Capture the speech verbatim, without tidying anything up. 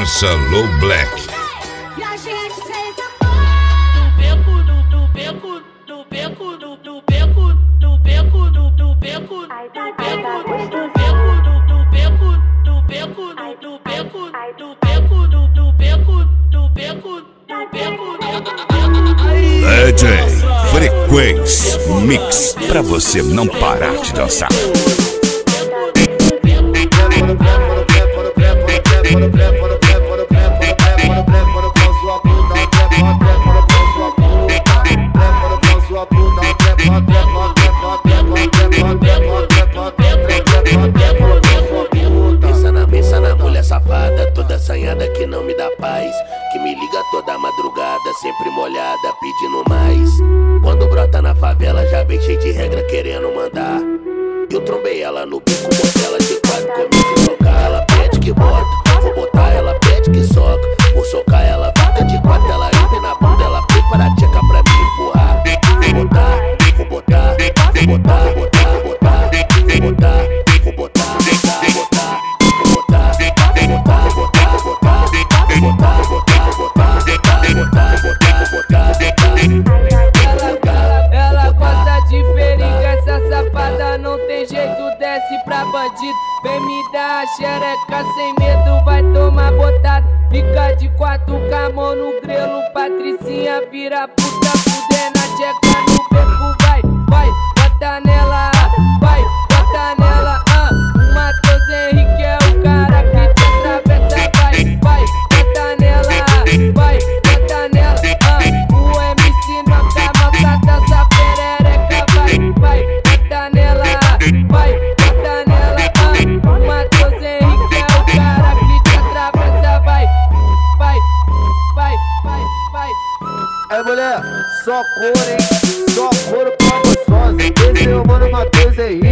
Massa Low Black. E a gente fez Do beco, do beco, do beco, do beco, do beco, do do beco, do beco, do beco, do beco, do beco, do beco, do beco, do do beco, do beco, do beco. D J Frequência Mix, pra você não parar de dançar. Pensa na, pensa na mulher safada, toda assanhada que não me dá paz, que me liga toda madrugada, sempre molhada, pedindo mais. Quando brota na favela, já vem cheio de regra querendo mandar. Eu trombei ela no bico, botei ela de quatro, comecei a socar. Ela pede que bota, vou botar, ela pede que soca. Vou socar, ela fica de quatro, ela entra na bunda, ela prepara a tcheca pra me empurrar. Vou botar, vou botar, vou botar, vou botar, vou botar, vou botar, vou botar, vou botar, vou botar, vou botar, vou botar, vou botar, vou botar, vou botar, vou botar, vou botar, vou botar. Ela gosta de periga, essa safada não tem jeito, desce pra bandido. Vem me dar a xereca sem medo, vai tomar botada. Fica de quatro com a mão no grelo, Patricinha vira puta, fuder na tcheca no beco. Vai, vai, bota nela, vai, bota nela, ah. O Matheus Henrique é o cara que te atravessa, vai, vai, bota nela, vai, bota nela, ah. O M C não tá maltrata essa perereca, vai, vai, bota nela, vai, bota nela, ah. O Matheus Henrique é o cara que te atravessa, vai, vai, vai, vai, vai. Aí mulher, só cor, hein? Só couro pra gostosa. Esse é o mano Matheus Henrique.